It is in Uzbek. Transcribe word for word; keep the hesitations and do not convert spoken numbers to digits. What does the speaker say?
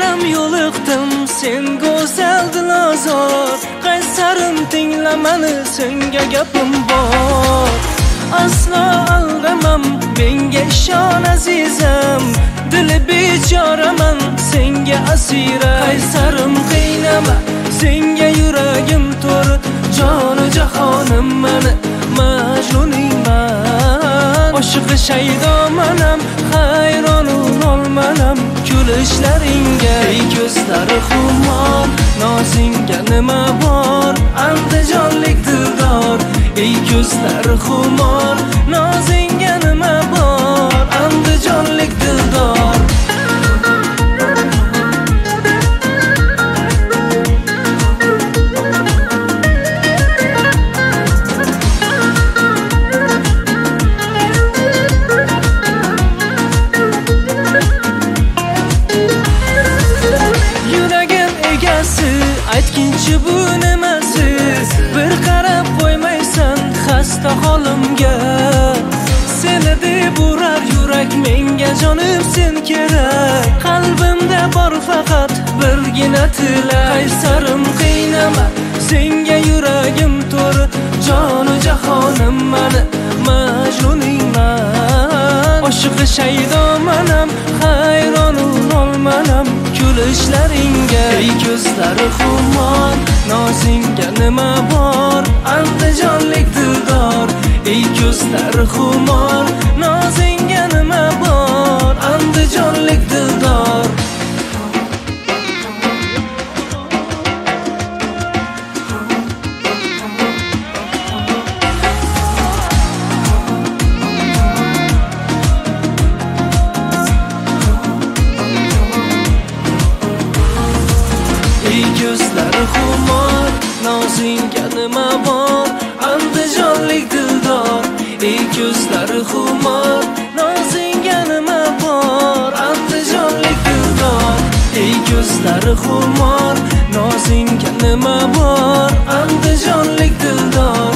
ham yo'liqdim sen go'zal dilozor. Qaysarim tingla mani, senga gapim bor. Aslo aldamam, menga ishon azizam. Dili bechoraman, senga asira. Qaysarim qiynama, senga yuragim to'ri. Jonu jahonim mani, majnuningman. Oshiqi shaydomanam, hayronu olmanam kulishlaringga. Ey ko'zlari xumor, nozingga nima bor? Andijonlik dildor. Ey ko'zlari xumor, nozingga nima bor? Andijonlik dildor. Aytkinchi bu nimasi? Bir qarab qo'ymaysan xasta holimga. Seni deb urar yurak, menga jonim sen kerak. Qalbimda bor faqat birgina tilak. Qaysarim qiynama, senga yuragim to'ri. Jonu jahonim mani, majnuningman. Oshiqi shaydomanam, hayronu olmanam kulishlaringga. Ey ko'zlari xumor, nozingga nima bor? Andijonlik dildor. Ey ko'zlari xumor, nozingga nima bor? Andijonlik dildor. Ey ko'zlari xumor, nozingga nima bor? Andijonlik dildor. Ey ko'zlari xumor, nozingga nima bor? Andijonlik dildor. Ey ko'zlari xumor, nozingga nima bor? Andijonlik dildor.